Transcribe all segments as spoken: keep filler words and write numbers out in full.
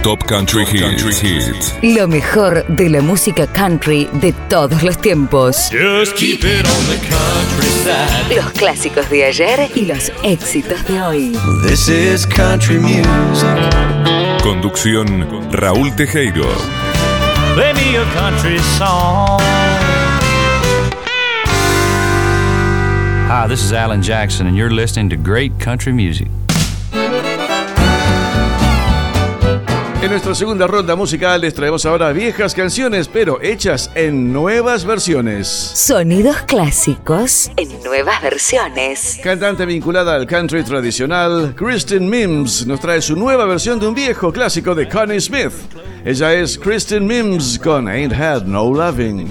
Top Country, Top Country Hits. Hits. Lo mejor de la música country de todos los tiempos. Just keep it on the countryside. Los clásicos de ayer y los éxitos de hoy. This is country music. Conducción Raúl Tejero. Play me a country song. Hi, this is Alan Jackson, and you're listening to great country music. En nuestra segunda ronda musical les traemos ahora viejas canciones, pero hechas en nuevas versiones. Sonidos clásicos en nuevas versiones. Cantante vinculada al country tradicional, Kristen Mims nos trae su nueva versión de un viejo clásico de Connie Smith. Ella es Kristen Mims con Ain't Had No Loving.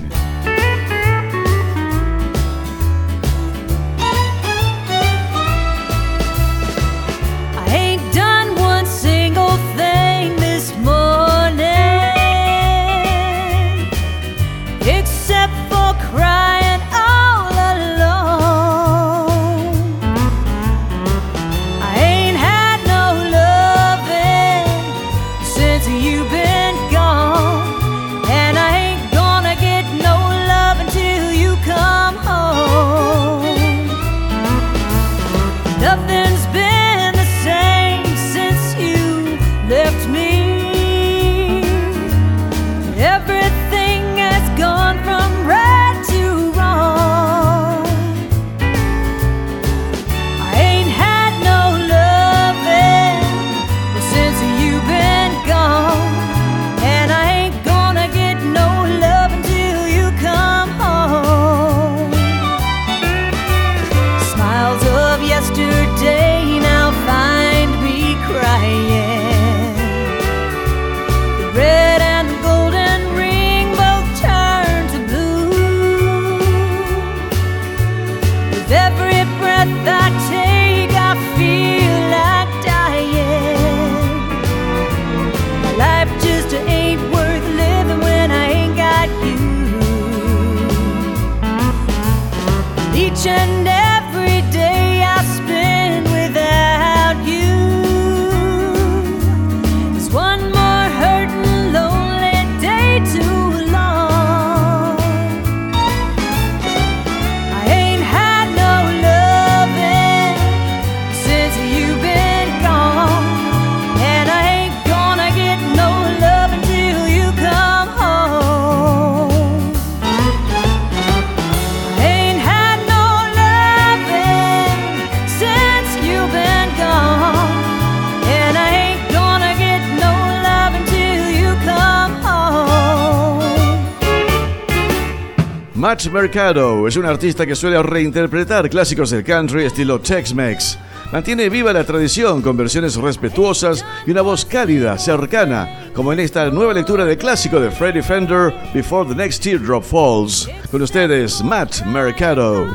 Matt Mercado es un artista que suele reinterpretar clásicos del country estilo Tex-Mex. Mantiene viva la tradición con versiones respetuosas y una voz cálida, cercana, como en esta nueva lectura del clásico de Freddie Fender, Before the Next Teardrop Falls. Con ustedes, Matt Mercado.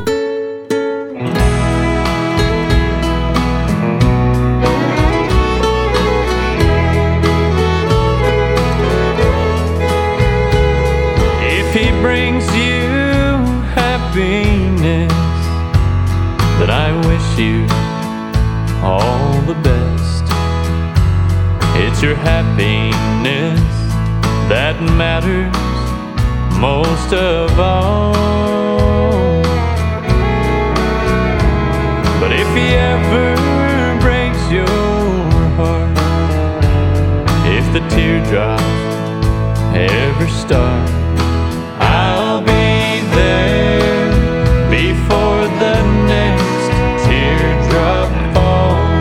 That I wish you all the best. It's your happiness that matters most of all. But if he ever breaks your heart, if the teardrops ever start, I'll be there before the next teardrop falls.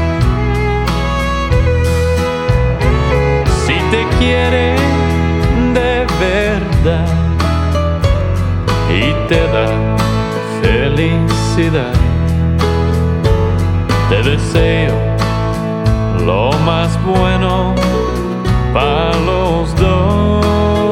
Si te quiere de verdad y te da felicidad, te deseo lo más bueno para los dos.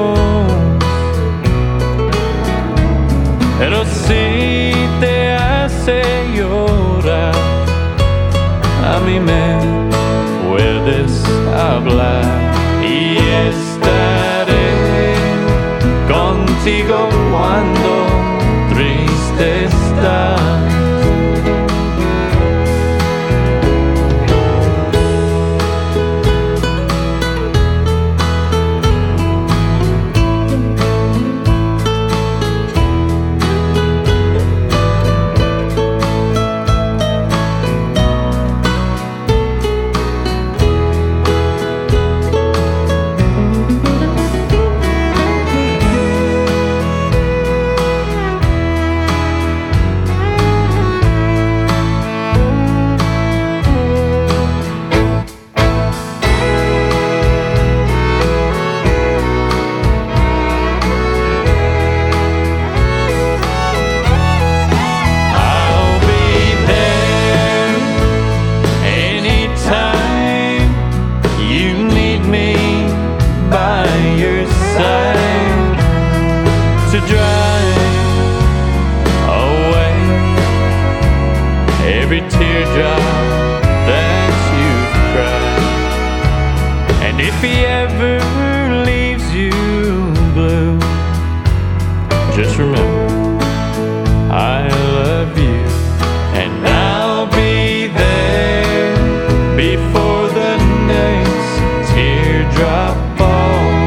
Pero si te hace llorar, a mí me puedes hablar y estaré contigo cuando triste estás. before the next teardrop falls.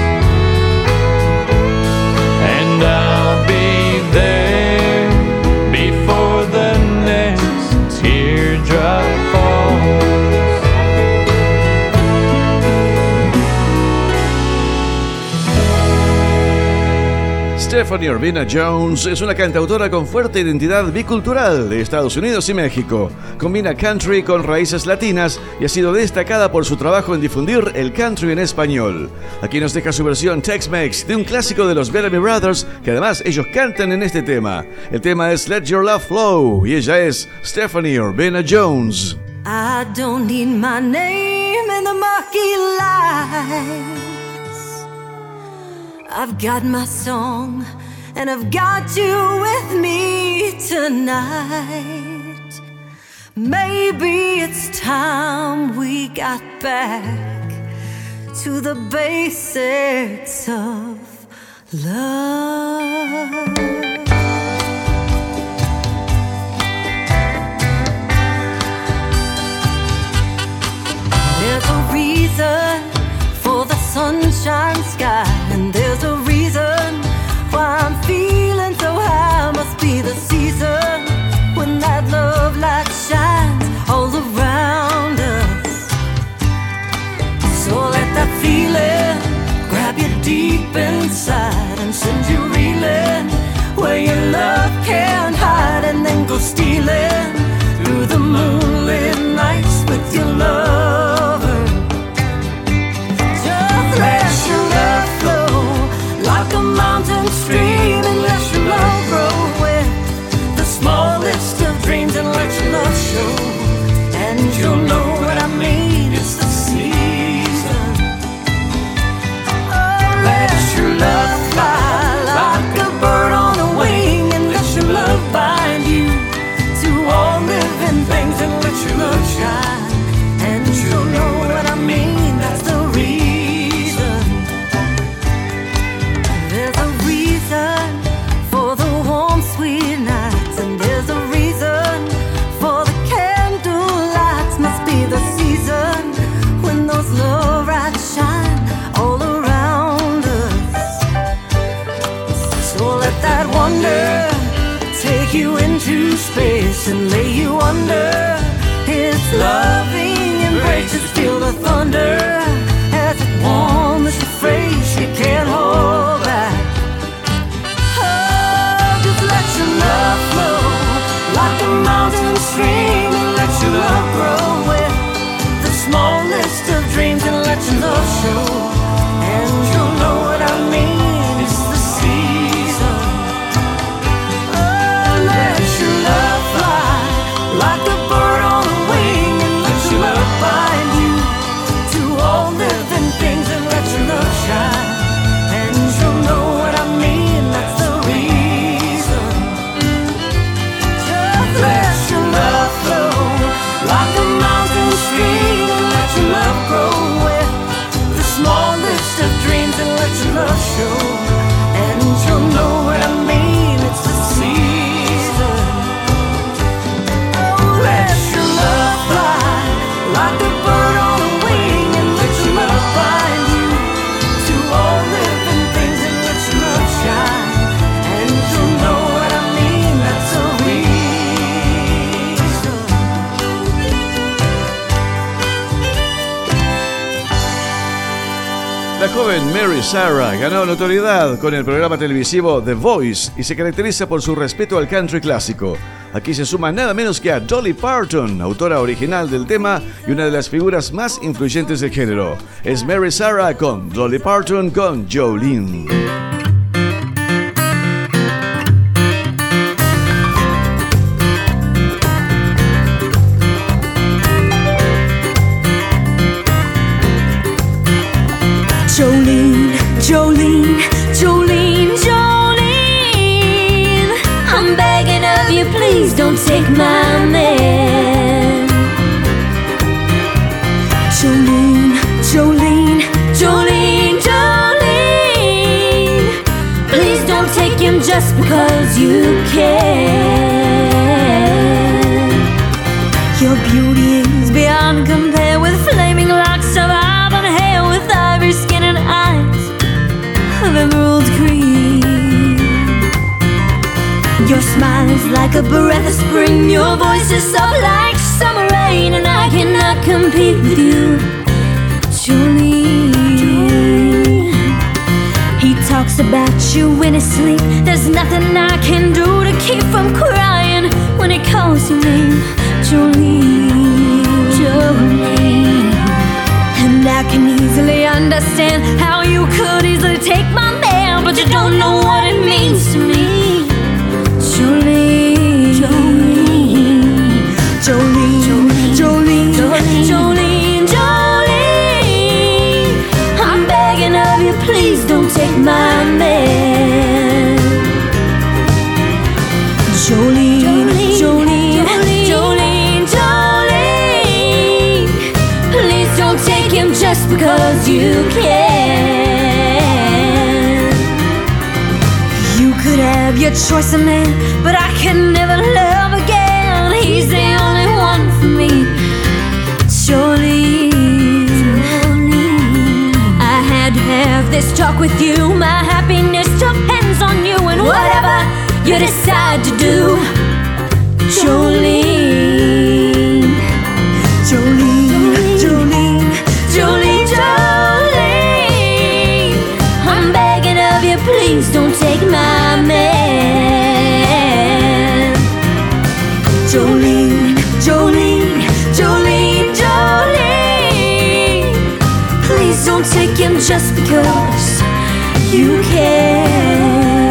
And I'll be there before the next teardrop falls. Stephanie Urbina Jones es una cantautora con fuerte identidad bicultural de Estados Unidos y México. Combina country con raíces latinas y ha sido destacada por su trabajo en difundir el country en español. Aquí nos deja su versión Tex-Mex de un clásico de los Bellamy Brothers, que además ellos cantan en este tema. El tema es Let Your Love Flow y ella es Stephanie Urbina Jones. I don't need my name in the murky light. I've got my song, and I've got you with me tonight. Maybe it's time we got back to the basics of love. There's a reason for the sunshine sky, and there's a reason why I'm feeling so high. Must be the season when that love light shines all around us. So let that feeling grab you deep inside and send you reeling where your love can't hide, and then go stealing through the moonlit nights with your lover. Let your love flow like a mountain stream, and let your love grow with the smallest of dreams, and let your love show, and you'll know what I mean. It's the season. Oh, let your love fly like a bird on a wing, and let your love bind you to all living things, and let your love shine, and you'll know what I mean. That's the reason. For the warm, sweet nights, and there's a reason for the candle lights. Must be the season when those love lights shine all around us. So let that wonder take you into space and lay you under its loving embrace. Just feel the thunder as it warms your face. You can't hold back. Love flow like a mountain stream, and let your love grow with the smallest of dreams, and let your love show, and you'll know what I mean. It's the season. Oh, let your love fly like a bird on a wing, and let your love bind you to all living things, and let your love shine, and you'll know what I mean. That's the let your love flow like a mountain stream, and let your love grow with the smallest of dreams, and let your love show, and you'll know what I mean. It's the season. Oh, let your love fly like a bird on a wing, and let your love bind you to all living things, and let your love shine, and you'll know what I mean. That's a reason. La joven Mary Sarah ganó notoriedad con el programa televisivo The Voice y se caracteriza por su respeto al country clásico. Aquí se suma nada menos que a Dolly Parton, autora original del tema y una de las figuras más influyentes del género. Es Mary Sarah con Dolly Parton con Jolene. Jolene, Jolene, Jolene, Jolene, I'm begging of you, please don't take my man. Jolene, Jolene, Jolene, Jolene, please don't take him just because you can. Your beauty is beyond compare. like a breath of spring. Your voice is soft like summer rain, and I cannot compete with you, Jolene. He talks about you in his sleep. There's nothing I can do to keep from crying when he calls your name, Jolene, Jolene. And I can easily understand how you could easily take my man, but you don't know what it means to me, Jolene, Jolene, Jolene, Jolene, Jolene, Jolene, Jolene. I'm begging of you, please don't take my man, Jolene, Jolene, Jolene, Jolene. Please don't take him just because you can. You could have your choice of man, but I can never love again. He's the only one for me, Jolene. I had to have this talk with you. My happiness depends on you, and whatever you decide to do, Jolene, Jolene, Jolene, Jolene, Jolene. I'm begging of you, please don't take my man, Jolene, Jolene, Jolene, Jolene. Please don't take him just because you can.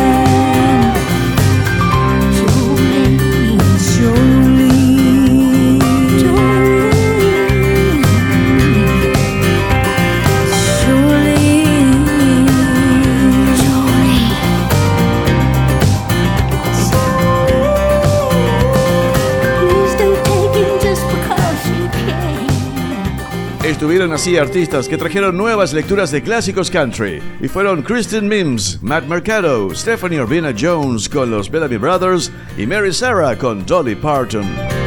Estuvieron así artistas que trajeron nuevas lecturas de clásicos country y fueron Kristen Mims, Matt Mercado, Stephanie Urbina Jones con los Bellamy Brothers y Mary Sarah con Dolly Parton.